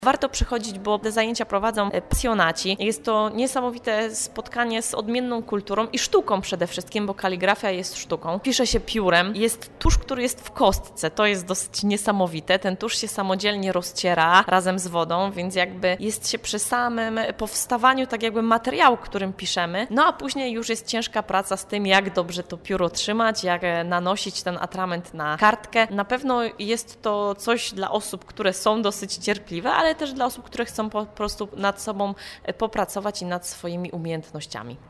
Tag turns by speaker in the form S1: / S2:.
S1: Warto przychodzić, bo te zajęcia prowadzą pasjonaci. Jest to niesamowite spotkanie z odmienną kulturą i sztuką przede wszystkim, bo kaligrafia jest sztuką. Pisze się piórem. Jest tusz, który jest w kostce. To jest dosyć niesamowite. Ten tusz się samodzielnie rozciera razem z wodą, więc jakby jest się przy samym powstawaniu tak jakby materiału, którym piszemy. No a później już jest ciężka praca z tym, jak dobrze to pióro trzymać, jak nanosić ten atrament na kartkę. Na pewno jest to coś dla osób, które są dosyć cierpliwe, ale też dla osób, które chcą po prostu nad sobą popracować i nad swoimi umiejętnościami.